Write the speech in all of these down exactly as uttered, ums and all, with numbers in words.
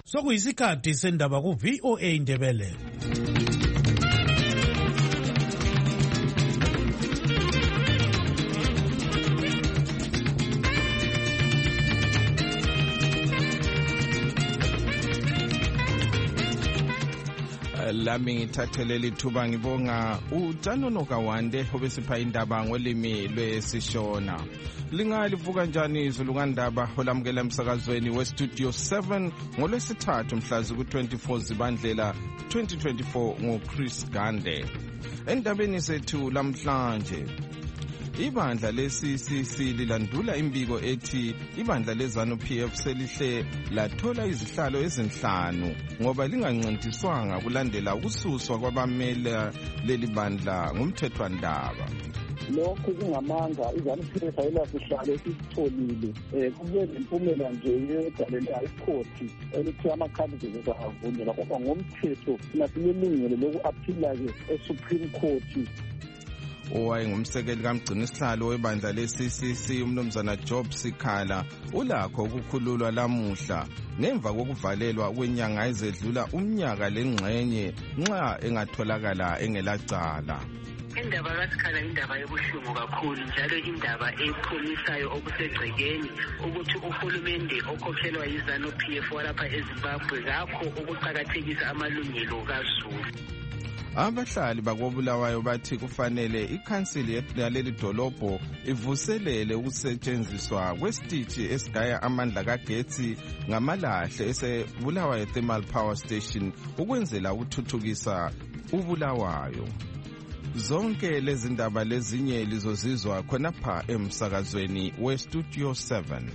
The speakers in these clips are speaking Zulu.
Sokuyisikhathi sendaba ku V O A Ndebele. Lami ngithatheleli thuba ngibonga uTanono Kawande obesipha indaba ngolimi lwesiShona. Lingalivuka njani izulu ngandaba olamukela emsakazweni we Studio seven ngolwesithathu mhlazi ku twenty-four Zibandlela twenty twenty-four ngoChris Gande. Endabeni sethu lamhlanje, ibandla le-C C C lilandula imbiko ethi ibandla le-ZANU-P F selihle lathola izihlalo ezinhlanu ngoba lingancintiswanga kulandela ukususwa kwabamela leli bandla ngumthethwandaba. Lokhu kungamanga iZANU-P F ayilasihlalo esitholile um kube nempumela nje yedalela ikhoti elithi ama-candidates avunyelwa kodwa ngomthetho nasilelungelo loku-aphila-ke e-Supreme Court. Owayengumsekeli kamgcinisihlalo webandla le-C C C umnumzana Job Sikhala ulakho ukukhululwa lamuhla ngemva kokuvalelwa kwenyanga ezedlula umnyaka lengxenye nxa engatholakala engelacala. Indaba kaSikhala indaba yobuhlungu kakhulu njalo indaba ephumisayo okusegcekeni ukuthi uhulumende okhokhelwa yiZANU-P F walapha eZimbabwe kakho ukuqakathekisa amalungelo kaZulu. Abahlali bakobulawayo bathi kufanele ikhansili yaleli dolobho ivuselele ukusetshenziswa kwesitishi esigaya amandla kagetsi ngamalahle esebulawayo Thermal Power Station ukwenzela ukuthuthukisa ubulawayo. Zonke lezi ndaba lezinye lizozizwa khonapha emsakazweni we Studio seven.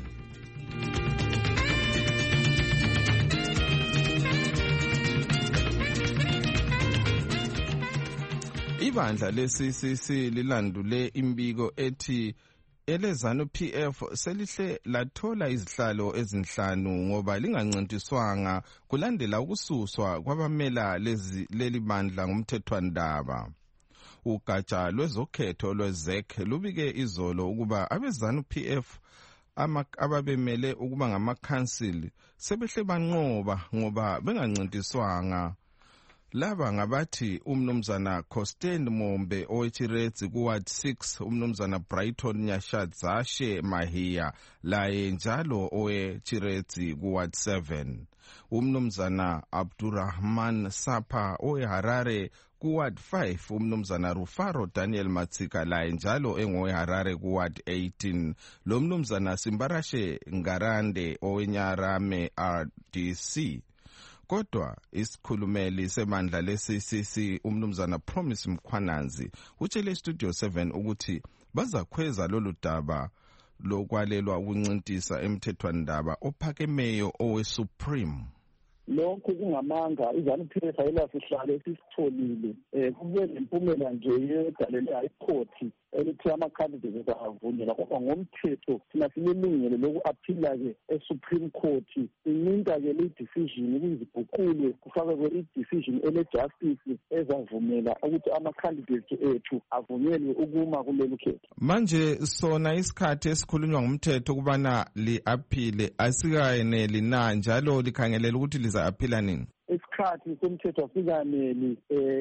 Ibandla le-C C C lilandule imbiko ethi ele-ZANU-P F selihle lathola izihlalo ezinhlanu ngoba lingancintiswanga kulandela ukususwa kwabamela leli bandla ngumthethwandaba. Ugatsha lwezokhetho lwe-Z E C lubike izolo ukuba abe-ZANU-P F ababemele ukuba ngamakhansili sebehle banqoba ngoba bengancintiswanga. Laba ngabathi umnumzana Costain Mombe oweChiredzi kuward six, umnumzana Brighton Nyashadzashe Mahiya laye njalo oweChiredzi kuward seven, umnumzana Abdurrahman Sapa oweHarare kuward five, umnumzana Rufaro Daniel Matsika laye njalo engoweHarare kuward eighteen, lo mnumzana Simbarashe Ngarande oweNyarame R D C. Kodwa isikhulumeli sebandla le-C C C umnumzana Promise Mkhwananzi utshele Studio seven ukuthi bazakhweza lolu daba lokwalelwa ukuncintisa emthethwandaba ophakemeyo owe-Supreme. Lokhu kungamanga iZANU-P F ayilasihlalo esisitholile um kube nempumela nje yedalela ikhoti elithi ama-candidates avunyelwa kodwa ngomthetho thina silelungelo loku-aphila-ke e-Supreme Court incinta-ke le-decision ukuziguqule kufakwe i-decision ele-justice ezavumela ukuthi ama-candidates ethu avunyelwe ukuma kuleli khetho. Manje sona isikhathi esikhulunywa ngumthetho ukubana li-aphile asikayeneli na njalo likhangelela ukuthi liza-aphila nini? Isikhathi somthetho asikaneli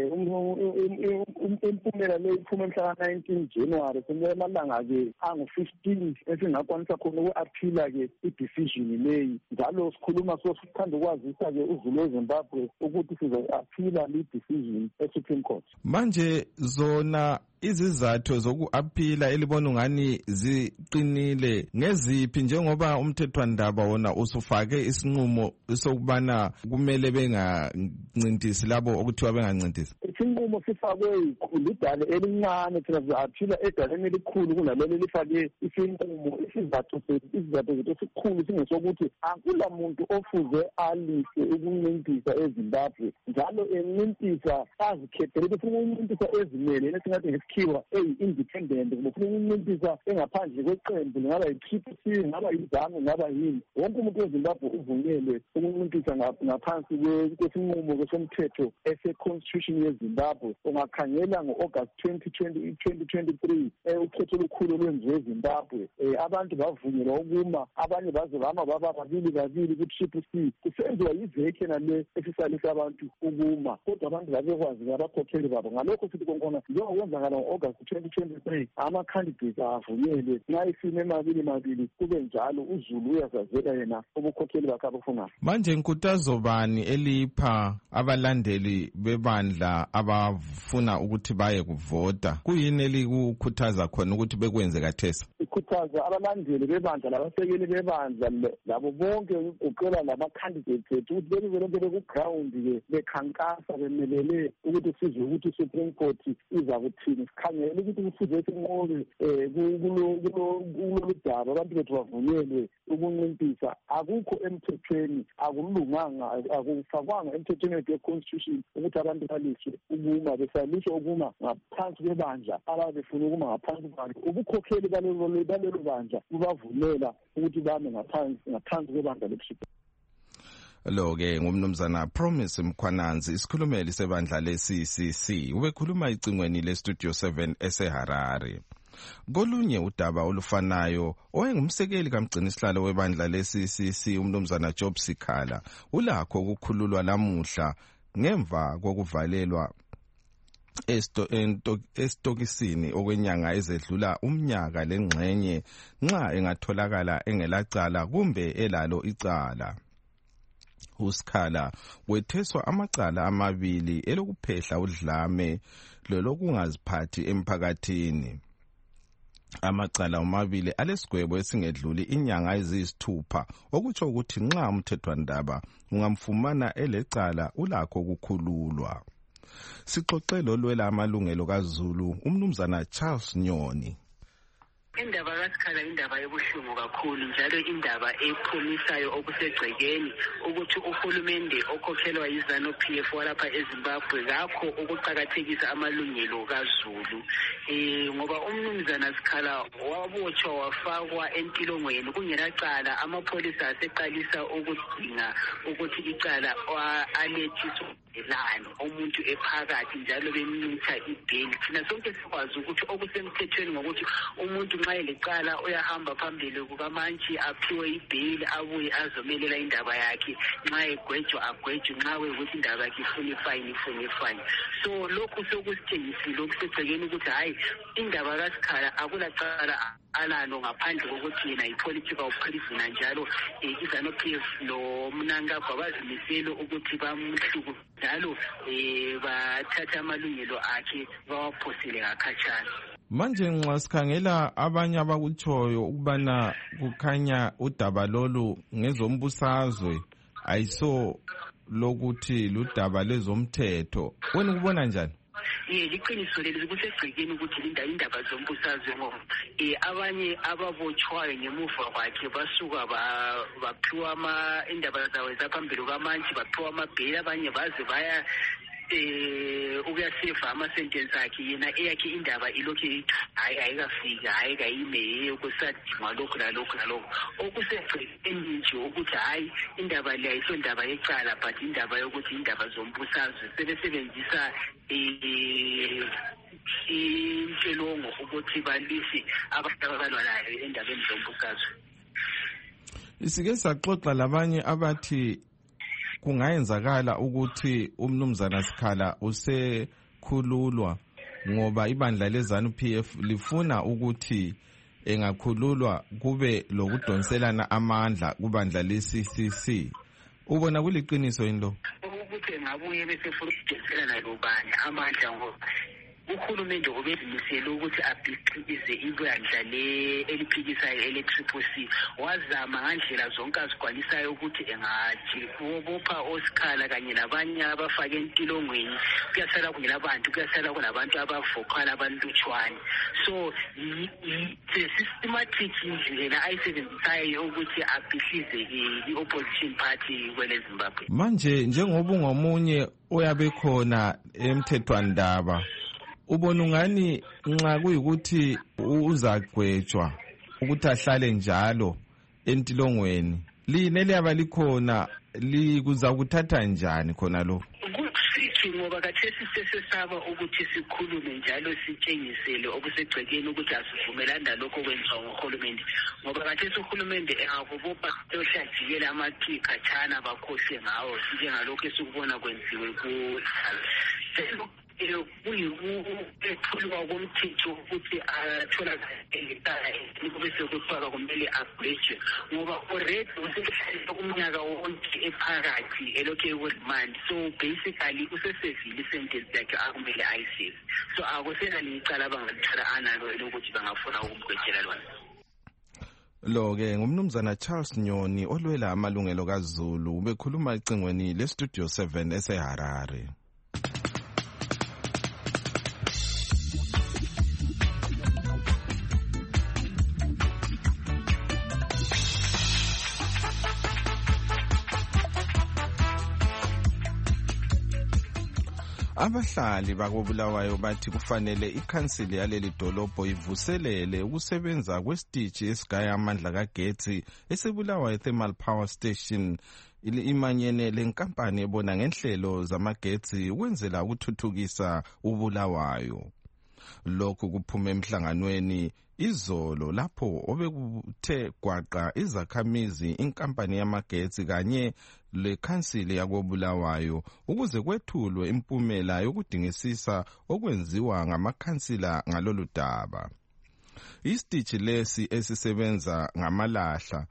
impumela le iphuma mhla nineteen January semalanga-ke angu-fifteen esingakwanisa khona uku-aphila-ke i-decision leyi. Njalo sikhuluma sosithanda ukwazisa-ke uzulu weZimbabwe ukuthi siza-aphila le-decision e-Supreme Court. Manje zona izizathu zoku-aphila elibona ungani ziqinile ngeziphi njengoba umthethwandaba wona usufake isinqumo sokubana kumele bengancintisi labo okuthiwa bengancintisi? Isinqumo sifakwe lidale elincane thina siza-aphila edaleni elikhulu kunalelo elifake isinqumo. Isizathu isizathu zethu esikhulu singesokuthi akula muntu ofuze alise ukuncintisa eZimbabwe njalo encintisa azikhethele ukuthi ukuncintisa ezimele esingathi ngesikhiwa eyi-independent, ufuna ukuncintiswa engaphandle kweqembu, ngaba yi-Triple C, ngaba yizango, ngaba yini. Wonke umuntu weZimbabwe uvunyelwe ukuncintiswa ngaphansi kwesinqumo somthetho ese-constitution yeZimbabwe. Ungakhangela ngo-August twenty twenty-three ukhetho olukhulu olwenziwe eZimbabwe, abantu bavunyelwa ukuma, abanye baze bama baba babili babili ku-Triple C, kusenziwa yiveki nale esisalisa abantu ukuma, kodwa abantu babekwazi abakhokheli babo. Ngalokho sithi konkona njengokwenzakala ngo-August twenty twenty-three ama-candidates avunyelwe, nxa isimo emabili mabili kube njalo, uZulu uyazazela yena ubukhokheli bakhe abufunayo. Manje nkuthazo bani elipha abalandeli bebandla abafuna ukuthi baye kuvota? Kuyini elikukhuthaza khona ukuthi bekwenze kathesa? Ikhuthaza abalandeli bebandla labasekeli bebandla labo bonke ukuqela lama-candidates ethu ukuthi bebe lonke beku-ground-ke bekhankasa bemelele ukuthi sizwe ukuthi i-Supreme Court iza kuthini. Sikhangele ukuthi kufuze sinqobe kulolu daba, abantu bethu bavunyelwe ukuncintiswa. Akukho emthethweni, akulunganga, akufakwanga emthethweni wethu we-constitution ukuthi abantu baliswe ukuma, besaliswe ukuma ngaphansi kwebandla ababe befuna ukuma ngaphansi kwalo. Ubukhokheli balelo bandla bubavumela ukuthi bame ngaphansi kwebandla lebusuku. Lo-ke ngumnumzana Promise Mkhwananzi, isikhulumeli sebandla le-C C C, ubekhuluma icingweni le-Studio seven eseHarare. Kolunye udaba olufanayo, owayengumsekeli kamgcinisihlalo webandla le-C C C umnumzana Job Sikhala ulakho ukukhululwa lamuhla ngemva kokuvalelwa esitokisini okwenyanga ezedlula umnyaka lengxenye nxa engatholakala engelacala kumbe elalo icala. uSikhala wetheswa amacala amabili elokuphehla udlame lolokungaziphathi emphakathini. Amacala amabili alesigwebo esingedluli inyanga eziyisithupha, okutsho ukuthi nxa umthethwandaba ungamfumana elecala ulakho ukukhululwa. Sixoxe lolwela amalungelo kaZulu umnumzana Charles Nyoni. Indaba kaSikhala indaba ebuhlungu kakhulu, njalo indaba ephumisayo okusegcekeni ukuthi uhulumende okhokhelwa yiZanu P F walapha eZimbabwe ngakho ukuqakathekisa amalungelo kaZulu. Eh ngoba umnumzana Sikhala wabotshwa wafakwa entilongweni kungelacala, amapholisa aseqalisa ukudinga ukuthi icala alethiswe elani umuntu ephakathi njalo bemnitha ibheli. Thina sonke sikwazi ukuthi okusemthethweni ngokuthi umuntu nxa elecala uyahamba phambili kukamantshi aphiwe ibheli abuye azomelela indaba yakhe, nxa egwejwa agwejwe, nxa wekuthi indaba yakhe ifuna ifine ifuna ifine. So lokhu sokusitshengisile okusegcekeni ukuthi hayi indaba kaSikhala akulacala alalo ngaphandle kokuthi yena yi-political prisoner, njalo iZanu P F lo Mnangagwa bazimisele ukuthi bamhluku njalo eh bathatha amalungelo akhe bawaphosele ngakhatshana. Manje nxa sikhangela abanye abakutshoyo ukubana kukhanya udaba lolu ngezombusazwe ayiso lokuthi ludaba lezomthetho, wena kubona njani? Ye liqiniso leli kusegcekeni ukuthi linda indaba zombusazwe ngoba eh abanye ababotshwayo ngemuva kwakhe basuka baphiwa ama indaba zawo zaphambili kwamantshi, baphiwa amabheli, abanye baze baya eh ukuyaseva ama-sentence akhe, yena eyakhe indaba ilokhu hayi ayikafiki, hayi kayime kusadingwa lokhu nalokhu nalokhu okusegcekeni nje ukuthi hayi indaba le ayisho indaba yecala but indaba yokuthi indaba zombusazwe sebesebenzisa eh inhlelongo ukuthi balise abantu abalwalayo endabeni zombusazwe. Isike saxoxa labanye abathi kungayenzakala ukuthi umnumzana Sikhala usekhululwa ngoba ibandla leZanu P F lifuna ukuthi engakhululwa kube lokudonselana amandla kubandla le-C C C. Ubona kuliqiniso yini lo? Ukuthi ngabuye bese funa ukudonselana lobani amandla ngoba uhulumende obezimisele ukuthi abhiqize ibandla le eliphikisayo ele-Triple C, wazama ngandlela zonke azigwanisayo ukuthi engajibopha oSikhala kanye nabanye abafake entilongweni, kuyasala kungelabantu, kuyasala kunabantu abavokala abalutshwane. So the systematic indlela ayisebenzisayo ukuthi abhihlize i-opposition party kwele Zimbabwe. Manje njengoba ungomunye oyabe khona emthethwandaba, ubona ungani nxa kuyikuthi uzagwetshwa ukuthi ahlale njalo entilongweni line liyaba likhona likuza kuthatha njani khona lo? Ngoba kathesi sesesaba ukuthi sikhulume njalo sitshengisele okusegcekeni ukuthi asivumelani nalokho kwenziwa nguhulumende, ngoba kathesi uhulumende engakubopha yohlajikela amaqhi khatshana bakhohlwe ngawo njengalokho esikubona kwenziwe ku kuyikuphulwa komthetho ukuthi atholakale ekhaya kube sekuthiwa kumele agwetshwe, ngoba already usehlale umnyaka wonke ephakathi elokhu ekurimandi. So basically usesevile isentence yakhe akumele ayiseve. So akusenalo icala abangathola analo elokuthi bangafuna ukumgwetshela lona. Lo-ke ngumnumzana Charles Nyoni olwela amalungelo kaZulu ubekhuluma ecingweni leStudio seven eseHarare. Abahlali bakobulawayo bathi kufanele ikhansili yaleli dolobho ivuselele ukusebenza kwesitishi esigaya amandla kagetsi esebulawayo Thermal Power Station imanyene lenkampani ebona ngenhlelo zamagetsi ukwenzela ukuthuthukisa ubulawayo. Lokhu kuphume emhlanganweni izolo lapho obekuthe gwaqa izakhamizi inkampani yamagetsi kanye lekhansili yakobulawayo ukuze kwethulwe impumela yokudingisisa okwenziwa ngamakhansila ngalolu daba. Isitishi lesi esisebenza ngamalahla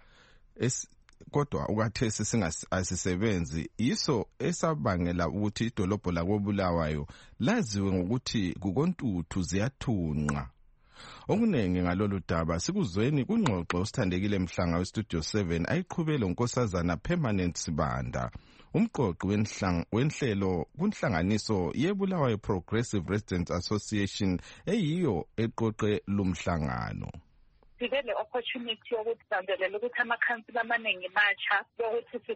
kodwa ukhathesi singasisebenzi yiso esabangela ukuthi idolobho lakobulawayo laziwe ngokuthi kukontuthu ziyathunqa. Okunengi ngalolu daba sikuzweni kungxoxo osithandekile Mhlanga weStudio seven ayiqhubele unkosazana Permanent Sibanda, umqoqi wenhlelo kunhlanganiso yeBulawayo Progressive Residents Association eyiyo eqoqe lumhlangano. Sibe le opportunity yokuthi sandelela ukuthi amakhansila amaningi matsha yokuthi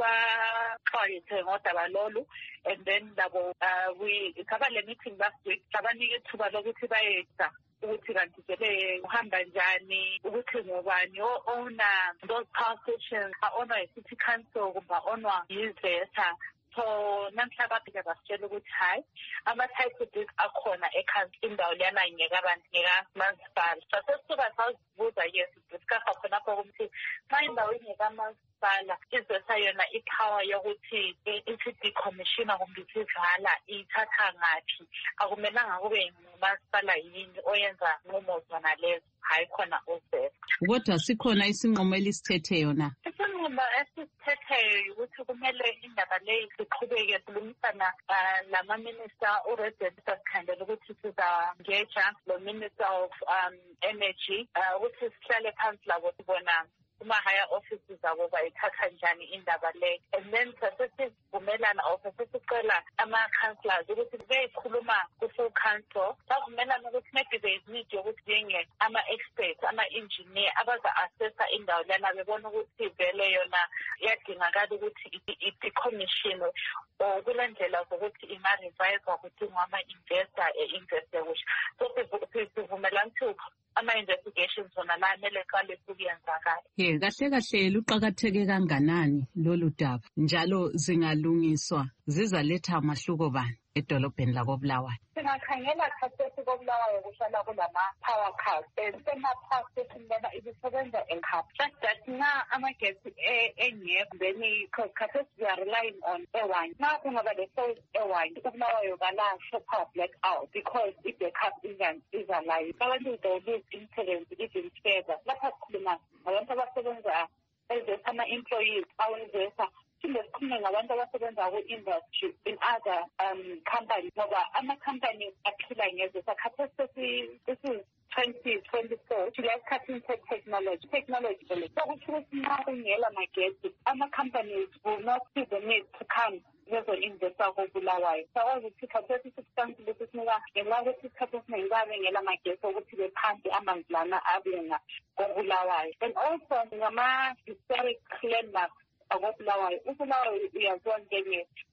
sibaxwayise ngodaba lolu, and then labo we cover le meeting last week sabanike ithuba lokuthi bayeza ukuthi kanti vele uhamba njani, ukuthi ngubani o-owner those power stations, a-owner yi-city council kumbe a-owner yi-VESA. So namhla baphika basitshela ukuthi hayi ama-title deeds akhona ekhansi indawo leyana ngekabantu ngekamasipala. Sasesisuka sawuzibuza yes discussa khonapho ukuthi xa indawo ingekamasipala iVESA yona ipower yokuthi ithi decommissiona kumbe isivala ithatha ngaphi, akumelanga kube ngumasipala yini oyenza nqumo zona lezo, hayi khona uVESA. Kodwa sikhona isinqumo elisithethe yona. Isinqumo esisithetheyo ukuthi kumele indaba leyi siqhubeke silungisana lama-minister uResident sikhandela ukuthi siza-ngeja lo Minister of um, Energy ukuthi sihlale phansi labo sibona kuma-higher offices abo bayithatha njani indaba le, and then sasesivumelana or sasesicela ama-councillors ukuthi beyikhuluma ku-full council bavumelana ukuthi maybe there is need yokuthi njenge ama-experts ama-engineer abaza-assessa indawo lana bebona ukuthi vele yona iyadingakala ukuthi i-decommissionwe or kule ndlela zokuthi inga-reviswa ukuthi ngama-investor e-investe kush. So sivumelana ukuthi ama-investigations zona la mele qale ukuyenzakala. Ye kahle kahle luqakatheke kanganani lolu daba njalo zingalungiswa zizaletha amahluko bani edolobheni lakobulawayo? Singakhangela khathesi kobulawayo kuhlala kulama-power cuts and sema-power station lena ibisebenza ekhapha. Just that na amagetsi engekho then because khathesi we are relying on airwine. Na kungaba le-source airwine ukubulawayo kala-shopper black out because if the cap is alive abantu they lose influence even further. Lapha sikhuluma ngabantu abasebenza as ama-employees awenza sikhulume ngabantu abasebenza ku-industry in other um companies ngoba ama-companies aphila ngezesa khathesi this is twenty twenty-four siyasikhathini se-technology technology vele sokuthi ukuthi nxa kungela magetsi ama-companies will not see the need to come bezo-investa kobulawayo. Sakwazi ukuthi khathesi substance lesi sinika ngenxa yokuthi isikhathi esiningi babengela magetsi ukuthi bephansi amanzi lana abenga kobulawayo, and also ngama-historic landmarks akobulawayo. Ubulawayo uyaziwa njenge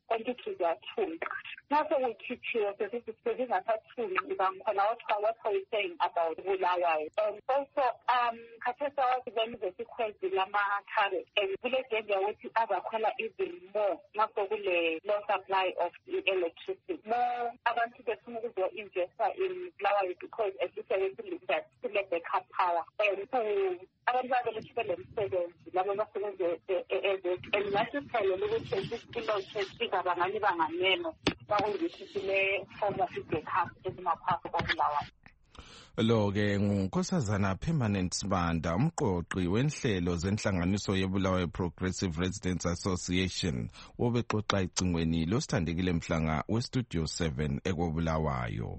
konke siyathunga. Nase ukhithiwe sesithi sezingathathuli ngibangkhona what are you saying about Bulawayo? And also um khathesa wazibenze sikhwezi lama-carrot and kule danger ukuthi azakhwela even more nase kule low supply of electricity. More abantu befuna ukuzo-investa in Bulawayo because as you said that kule backup power and so abantu babelethibele msebenzi labo basebenze and ngasiphelele ukuthi isilo sizabangani banganeno bakungithi sile former backup ezimaphakathi kwaBulawayo. Lo-ke nguNkosazana Permanent Sibanda, umqoqi wenhlelo zenhlanganiso yeBulawayo Progressive Residents Association, obexoxa icingweni losithandekile Mhlanga weStudio seven ekwaBulawayo.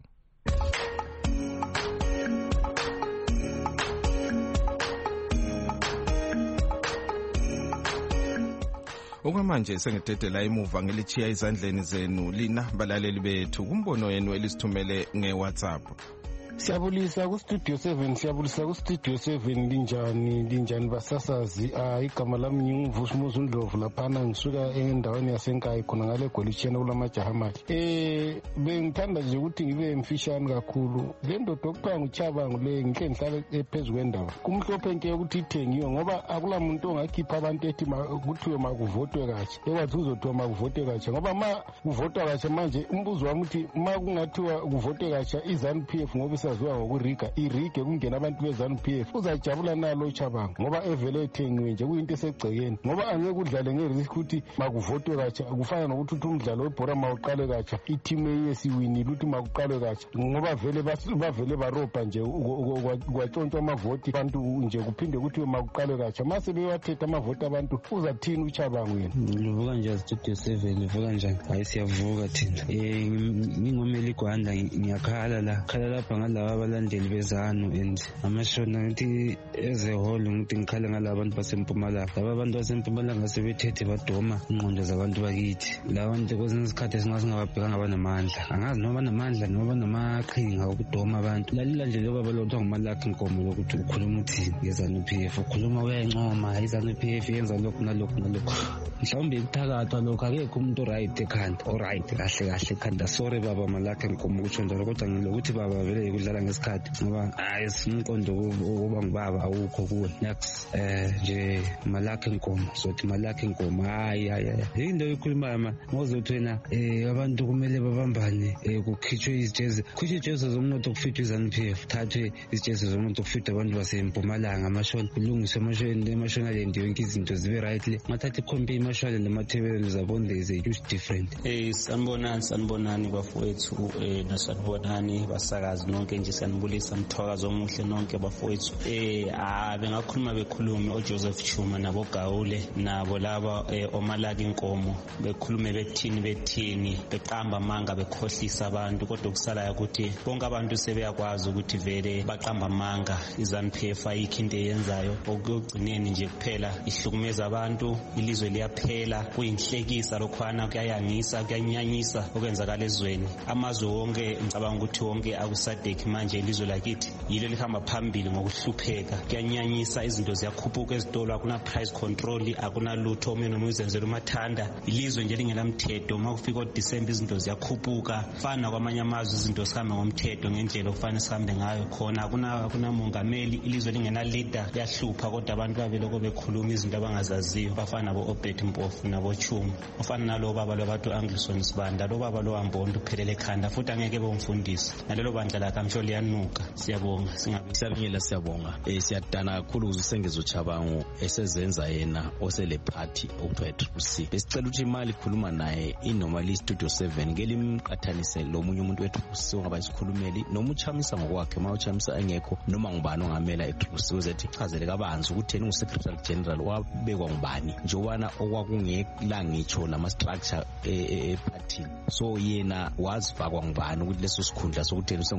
Okwamanje sengidedela emuva ngelichiya izandleni zenu lina balaleli bethu kumbono yenu elisithumele ngeWhatsApp. Siyabulisa ku Studio seven, siyabulisa ku Studio seven linjani linjani basasazi. Ah igama lami nginguvusumuzi uNdlovu laphana ngisuka endaweni yasenkayi khona ngale Golitshena kulamajahamathi. Eh bengithanda nje ukuthi ngibe mfishane kakhulu. Le ndodo okuthiwa nguChabangu le ngihle ngihlale ephezulu kwendaba. Kumhlophe nke ukuthi ithengiwe ngoba akula muntu ongakhipha abantu ethi kuthiwe makuvotwe kahle. Ekwathi uzothiwa makuvotwe kahle ngoba ma kuvotwa kahle manje umbuzo wami uthi ma kungathiwa kuvotwe kahle iZANU P F ngoba saziwa ngokuriga irige kungena abantu beZANU P F uzajabula nalo Chabangu ngoba evele ethengiwe nje kuyinto esegcekeni ngoba angeke udlale ngerisk ukuthi makuvotwe kacha kufana nokuthi uthi umdlalo webhora mawuqale kacha iteam yesiwini luthi makuqale kacha ngoba vele bavele barobha nje kwatshontshwa amavoti abantu nje kuphinde ukuthi makuqale kacha mase bewathetha amavoti abantu uzathini uChabangu yena. Ngivuka nje Studio seven ngivuka njani hayi siyavuka thina eh ngingomeli Gwanda ngiyakhala la khala lapha ngala abalandeli beZANU and amashona ngithi eze whole ngithi ngikhala ngalabantu basempumalanga laba abantu basempumalanga sebethethe badoma ingqondo zabantu bakithi labantu kwesinye isikhathi singababhekanga banamandla angazi noma banamandla noma banamaqhinga okudoma abantu lalilandlela baba lotho ngumalakhe inkomo lokuthi ukhuluma uthini ngeZANU P F ukhuluma uyayincoma iZANU P F yenza lokhu nalokhu nalokhu mhlawumbe ikuthakathwa lokho akekho umuntu right ekhanda alright kahle kahle ekhanda sorry baba malakhe inkomo ukuthi njalo kodwa ngilokuthi baba vele kudlala ngesikhathi ngoba hayi simqondo ukuba ngibaba awukho kuwe next eh nje malakhe inkomo sothi malakhe inkomo hayi hayi into ekhuluma ma ngozothi wena eh abantu kumele babambane kukhitshwe izijezi kukhitshwe izijezi zomnotho kufitwe iZANU P F thathwe izijezi zomnotho kufitwe abantu basempumalanga amashoni kulungiswe amashoni emashonalend yonke izinto zibe rightly mathatha ikhompe imashonalend amathebelelo zabonde is a huge different. Eh sanibonani sanibonani bafowethu eh nasanibonani basakazi nonke nje sanibulisa mthwakazo omuhle nonke bafowethu eh bengakhuluma bekhulume oJoseph Chuma nabo Gawule nabo laba omalaka inkomo bekhulume bethini bethini beqamba amanga bekhohlisa abantu kodwa kusala ukuthi bonke abantu sebeyakwazi ukuthi vele baqamba amanga iZANU P F ayikho into eyenzayo okugcineni nje kuphela ihlukumeza abantu ilizwe liyaphela kuyinhlekisa lokhwana kuyayangisa kuyanyanyisa okwenzakala ezweni amazwe wonke ngicabanga ukuthi wonke akusadeki manje ilizwe lakithi yilo lihamba phambili ngokuhlupheka kuyanyanyisa izinto ziyakhuphuka ezitolo akuna price control akuna lutho omene umuzenzela umathanda ilizwe nje lingenamthetho makufika uDecember izinto ziyakhuphuka fana kwamanye amazwe izinto sihambe ngomthetho ngendlela okufanele sihambe ngayo khona akuna akuna mongameli ilizwe lingena leader liyahlupha kodwa abantu babeloko bekhuluma izinto abangazaziyo bafana nabo Obed Mpofu nabo Chuma ufana nalo baba lobathu Anglison Sibanda lo baba lo hambonto uphelele ekhanda futhi angeke bomfundisi nalelo bandla la kamsho liyanuka siyabonga singabe siyabongela siyabonga eh siyadana kakhulu uzengezo Chabangu esezenza yena osele party okuthiwa Triple C besicela ukuthi imali ikhuluma naye inormally Studio seven ngelimqathanise lo munye umuntu wethu singaba isikhulumeli noma uchamisa ngokwakhe ma uchamisa engekho noma ngubani ongamela eTriple C uzethi chazele kabanzi ukuthi yena uSecretary General wabekwa ngubani njobana okwakungekla ngitsho nama structure e party so yena wazifakwa ngubani ukuthi leso sikhundla sokuthi yena usengu Secretary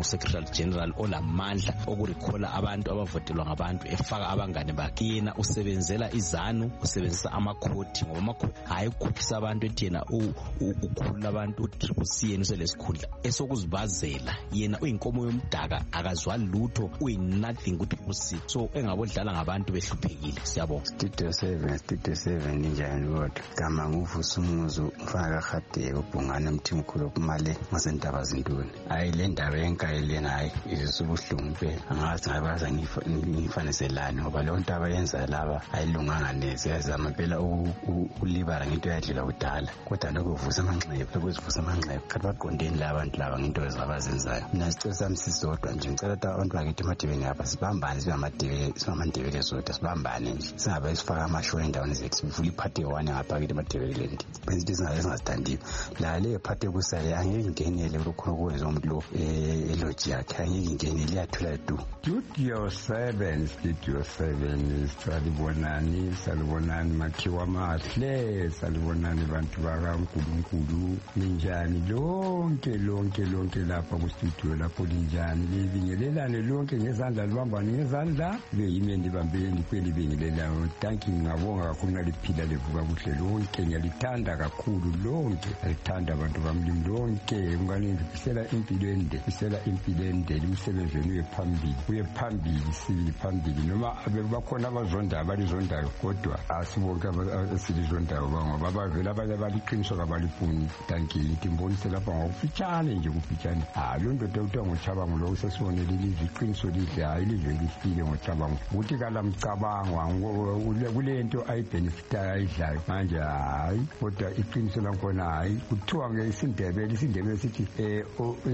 general olamandla okurecalla abantu abavotelwa ngabantu efaka abangane bakhe. Yena usebenzela izanu, usebenzisa amakhoti ngoba amakhoti hayi ukukhohlisa abantu ethi yena ukhulula abantu u-triple C yena uselesikhundla esokuzibazela. Yena uyinkomo yomdaka akazwa lutho, uyi-nothing ku-triple C, so engabodlala ngabantu behluphekile. Siyabonga. Studio seven, Studio seven njani kodwa? Gama nguvusa umuzu mfaka khadeko bungana mthimkhulu kumale ngasendaba zintoni. Hayi le ndaba yenkayelena hayi izobuhlungu phela. Angazi ngabaza ngifaniselani ngoba lo nto abayenza laba ayilunganga neze. Yazama phela ukulibala ngento yadlela kudala. Kodwa lokuvusa amanxeba, lokuzivusa amanxeba. Kanti baqondeni la abantu laba ngento ezabazenzayo. Mina sicela sami sisodwa nje ngicela abantu bakithi emadebeni apha sibambane sibe amadebele sibamadebele sodwa sibambane nje. Singabe sifaka amashow endaweni zethu sivula iphathi one ngapha kithi emadebeleni. Benzithi singazithandiyo. La le phathi kusale angeke ngenele lokho okwenza umuntu lo eloji yakhe angeke ngenele iyathula du. Studio seven, Studio seven, salibonani, salibonani makhiwa mahle, salibonani bantu bakaNkulunkulu. Ninjani lonke lonke lonke lapha ku studio lapho linjani libingelelane lonke ngezandla libambane ngezandla beyimende bambeni kweli bingelelane. Thank you, ngabonga kakhulu ngaliphila levuka kuhle lonke, ngiyalithanda kakhulu lonke, alithanda abantu bamlimi lonke. Ngani ngifisela impilo ende, ngifisela impilo ende, umsebenzi wenu uye phambili, uye phambili, sibili phambili. Noma bakhona abazonda abalizondayo kodwa asibonke asilizondayo ngoba bavela abanye baliqiniso kabalifuni. Thank you, ngithi mbonise lapha ngokufitshane nje kufitshane. Ah lo ndoda uthiwa ngoChabango lo sesibonele ilizwe iqiniso lidle hayi ilizwe lifile ngoChabango. Uthi kala mcabangwa kulento ayibhenefitayo ayidlayo manje hayi kodwa iqiniso lakhona hayi kuthiwa ngeSindebele iSindebele sithi eh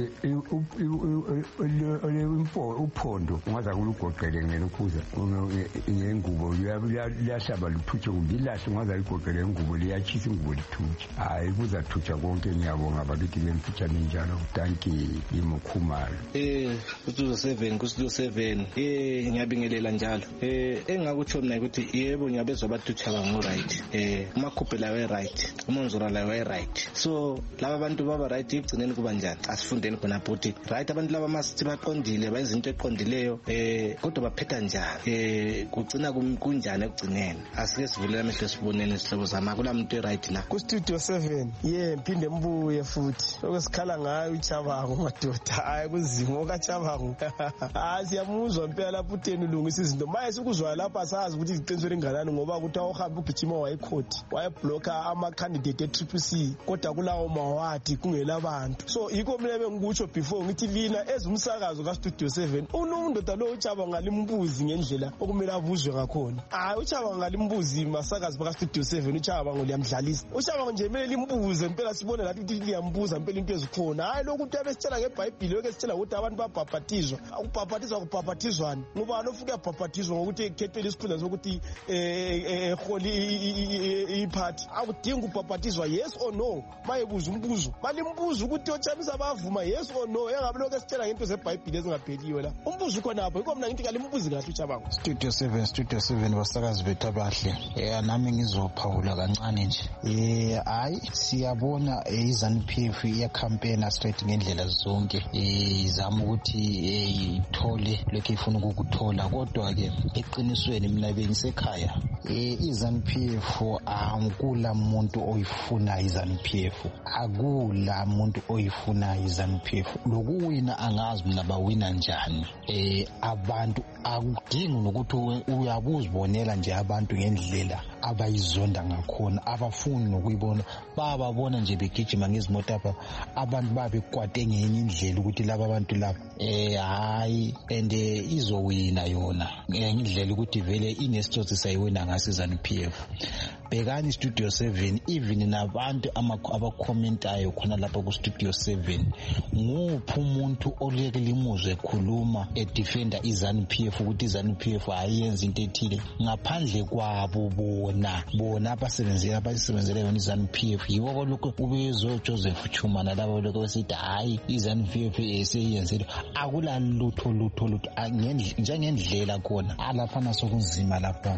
uphondo ungaza kulugoqele ngelokhuza ngengubo liyahlaba luthutshe kumbilahle ungaza ligoqele ngengubo liyachisa ingubo lithutshe. Hayi kuzathutsha konke. Ngiyabonga bakithi bemfitshane njalo. Thank you imokhumalo. Eh Studio seven ku Studio seven eh ngiyabingelela njalo. Eh engakutsho mina ukuthi yebo ngiyabezwa bathutsha bango right. Eh umakhuphe la we right, umonzura la we right. So laba bantu baba right igcineni kuba njani? Asifundeni khona futhi right abantu laba masithi baqondile bayizinto eqondileyo eh kodwa baphetha njani? Eh kugcina kunjani ekugcineni? Asike sivule amehlo sibonene isihlobo zama kula muntu right la. Ku Studio seven yeah mphinde mbuye futhi. Okusikhala ngayo uChabango madoda. Hayi kuzimo kaChabango. Ah siyamuzwa impela lapho utheni ulungisa izinto. Maye sikuzwa lapha sazi ukuthi iqiniso linganani ngoba ukuthi awuhamba ugijima wayekhoti. Wayeblocker ama candidate e-Triple C kodwa kulawo mawadi kungela abantu. So yiko mina bengikutsho before ngithi lina ezumsakazo ka Studio seven unondoda lo uChabango ngalimbuzi ngendlela okumele abuzwe ngakhona. Hayi uChabango ngalimbuzi masakazi baka Studio seven uChabango liyamdlalisa. uChabango nje mele limbuze impela sibone lathi ukuthi liyambuza impela into ezikhona. Hayi lokhu abesitshela ngeBhayibheli lokho esitshela ukuthi abantu babhabhatizwa. Ukubhabhathizwa kubhabhathizwana. Ngoba lofuka yabhabhathizwa ngokuthi ekhethele isikhundla sokuthi eh eholi iphathi. Akudinga ukubhabhathizwa yes or no. Mayebuza umbuzo. Balimbuza ukuthi ochamisa bavuma yes or no. Engabe lokho esitshela ngento zeBhayibheli ezingapheliwe la. Umbuzo khona apho. Yiko mina ngithi kalimbuzi kahle uChabango. Studio seven, Studio seven basakazi bethu abahle. Eh nami ngizophawula kancane nje. Eh hayi siyabona iZANU-P F iya campaign straight ngendlela zonke. Eh izama ukuthi ithole lokho ifuna ukukuthola kodwa ke eqinisweni mina bengisekhaya. Eh iZANU-P F angikula umuntu oyifuna iZANU-P F. Akula umuntu oyifuna iZANU-P F. Lokuwina angazi mina bawina njani. Eh abantu akudingi nokuthi uyabuzibonela nje abantu ngendlela abayizonda ngakhona abafuni nokuyibona bababona nje begijima ngezimoto apha abantu babekwate ngenye indlela ukuthi laba abantu laba eh hayi ende izowina yona ngendlela ukuthi vele inesitsotsi sayiwina ngase iZANU-P F. Bekani Studio seven even nabantu abakhomentayo khona lapha ku Studio seven nguphi umuntu oleke limuzwe ekhuluma edefenda iZANU-P F ukuthi iZANU-P F ayenza into ethile ngaphandle kwabo bona bona abasebenzela abasebenzele yona iZANU-P F yibo lokho ubezwe Joseph Chumana labo lokho besithi hayi iZANU-P F eseyenzile akula lutho lutho lutho njengendlela khona alafana sokunzima lapha.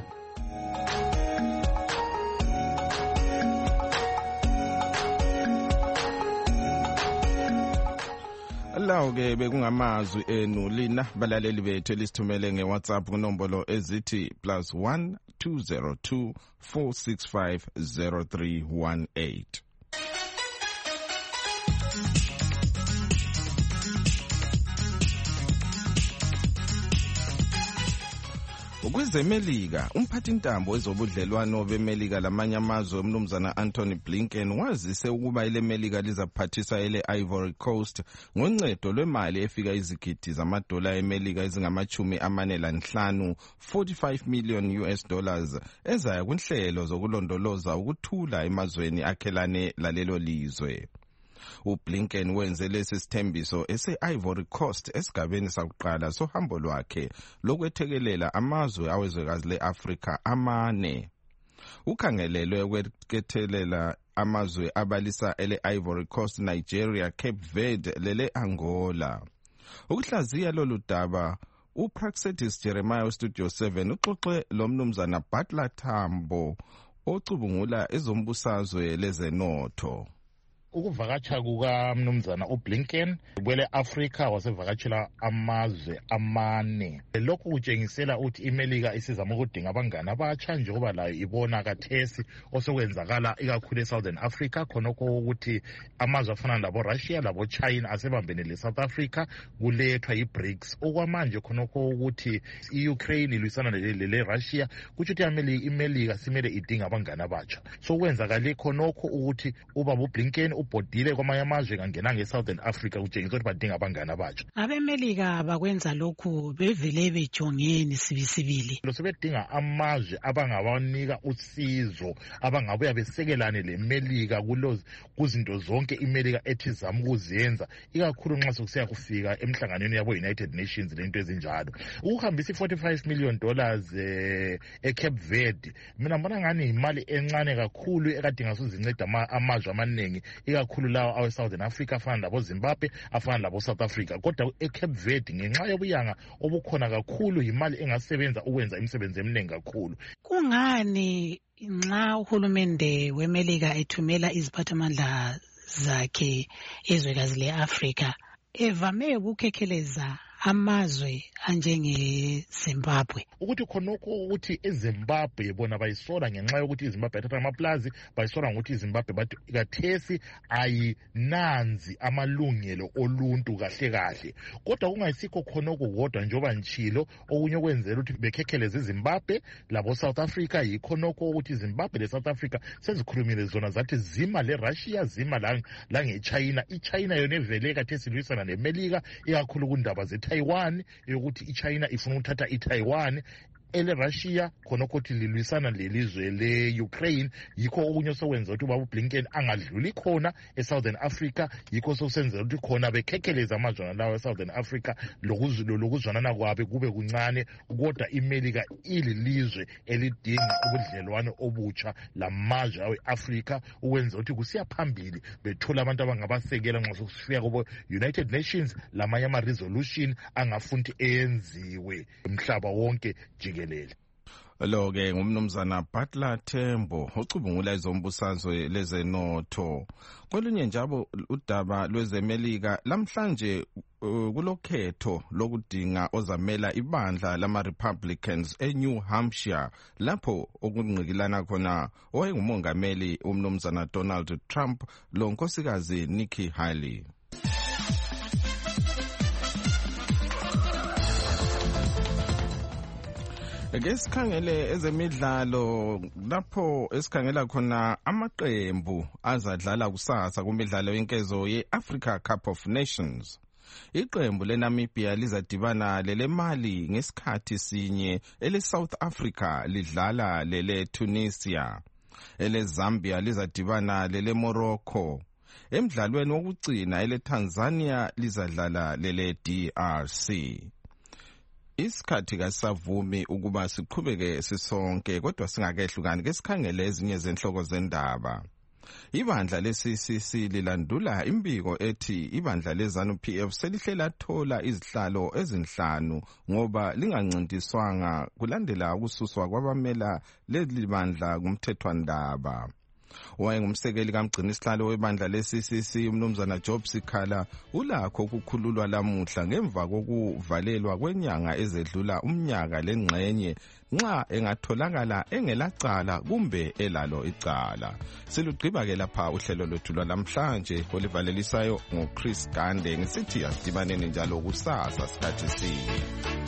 lawo ke bekungamazwi enu lina balaleli bethu elisithumele ngeWhatsApp kunombolo ezithi plus one two zero two four six five zero three one eight. Ukwezemelika umphathintambo wezobudlelwano bemelika lamanye amazwe umnumzana Anthony Blinken wazise ukuba ile Melika lizaphathisa ele Ivory Coast ngoncedo lwemali efika izigidi zamadola emelika ezingamachumi amane lanhlanu forty-five million U S dollars ezaya kunhlelo zokulondoloza ukuthula emazweni akhelane lalelo lizwe. uBlinken wenze lesi sithembiso ese-Ivory Coast esigabeni sakuqala sohambo lwakhe lokwethekelela amazwe awezwekazi le-Afrika amane. Ukhangelelwe ukwethekelela amazwe abalisa ele-Ivory Coast, Nigeria, Cape Verde lele Angola. Ukuhlaziya lolu daba uPraxedis Jeremiah Studio seven uxoxe lomnumzana Butler Tambo ocubungula ezombusazwe lezenotho. Ukuvakatsha kukamnumzana uBlinken kwele Africa wasevakatshela amazwe amane. Lokhu kutshengisela ukuthi iMelika isizama ukudinga abangani abatsha njengoba layo ibona kathesi osokwenzakala ikakhulu eSouthern Africa khonokho ukuthi amazwe afana labo Russia labo China asebambene leSouth Africa kulethwa iBRICS. Okwamanje khonokho ukuthi iUkraine ilwisana le Russia kuthi ukuthi iMelika simele idinga abangani abatsha. So kwenzakala khonokho ukuthi ubaba uBlinken ubhodile kwamanye amazwe kangena ngeSouthern Africa kutshengisa ukuthi badinga abangani abatsha. AbeMelika bakwenza lokhu bevele bejongeni sibisibili. Lo sebedinga amazwe abangabanika usizo abangabuya besekelane leMelika kulozi kuzinto zonke iMelika ethi zama ukuzenza ikakhulu nxa sokusiya kufika emhlanganweni yabo United Nations lento ezinjalo. Ukuhambisa forty-five million dollars eh, eCape Verde mina mbona ngani imali encane kakhulu ekadinga sozinceda amazwe amaningi ikakhulu lawo awe Southern Africa afana labo Zimbabwe afana labo South Africa. Kodwa eCape Verde ngenxa yobuyanga obukhona kakhulu imali engasebenza ukwenza imisebenzi eminingi kakhulu. Kungani nxa uhulumende weMelika ethumela iziphathamandla zakhe ezwekazi leAfrica evame ukukhekheleza amazwe anjenge Zimbabwe? Ukuthi khonokho ukuthi eZimbabwe bona bayisola ngenxa yokuthi iZimbabwe yathatha amaplazi, bayisola ngokuthi iZimbabwe bathi kathesi ayinanzi amalungelo oluntu kahle kahle. Kodwa kungayisikho khonokho kodwa njoba njilo okunye kwenzela ukuthi bekhekheleze iZimbabwe labo South Africa yikhonokho ukuthi iZimbabwe le South Africa sezikhulumile zona zathi zima le Russia zima la la ngeChina. iChina yona evele kathesi lwisana neMelika ikakhulu kundaba ze Taiwan yokuthi iChina ifuna ukuthatha iTaiwan. Ele Russia khonokho ukuthi lilwisana lelizwe leUkraine yikho okunye sokwenza ukuthi ubaba uBlinken angadluli khona eSouthern Africa yikho sokusenzela ukuthi khona bekhekheleza amazwe lawo eSouthern Africa lokuzilo lokuzwanana kwabe kube kuncane kodwa iMelika ililizwe elidinga ubudlelwano obutsha lamazwe aweAfrica ukwenza ukuthi kusiya phambili bethola abantu abangabasekela nxa sokufika kubo United Nations lamanye ama resolution angafunti enziwe umhlaba wonke jike. Lo ke ngumnumzana Butler Tembo ocubungula izombusazwe lezenotho. Kolunye njalo udaba lwezemelika lamhlanje uh, kulokhetho lokudinga ozamela ibandla lama Republicans eNew Hampshire lapho okungqikilana khona owayengumongameli umnumzana Donald Trump lo nkosikazi Nikki Haley. Ngesikhangele ezemidlalo lapho esikhangela khona amaqembu azadlala kusasa kumidlalo yenkezo ye-Africa Cup of Nations. Iqembu leNamibia lizadibana lele Mali ngesikhathi sinye, ele South Africa lidlala lele Tunisia, ele Zambia lizadibana lele Morocco. Emidlalweni wokugcina ele Tanzania lizadlala lele D R C. Isikhathi kasavumi ukuba siqhubeke sisonke kodwa singakehlukani ke sikhangele ezinye zenhloko zendaba. Ibandla le-C C C lilandula imbiko ethi ibandla leZANU P F selihlela thola izihlalo ezinhlanu ngoba lingancintiswanga kulandela ukususwa kwabamela leli bandla kumthethwandaba. Wayengumsekeli kamgcini isihlalo webandla le-C C C umnumzana Job Sikhala ulakho ukukhululwa lamuhla ngemva kokuvalelwa kwenyanga ezedlula umnyaka lengxenye nxa engatholakala engelacala kumbe elalo icala. Silugqiba ke lapha uhlelo lwethu lwalamhlanje olivalelisayo ngoChris Gande ngisithi asidibaneni njalo kusasa sikhathi sinye.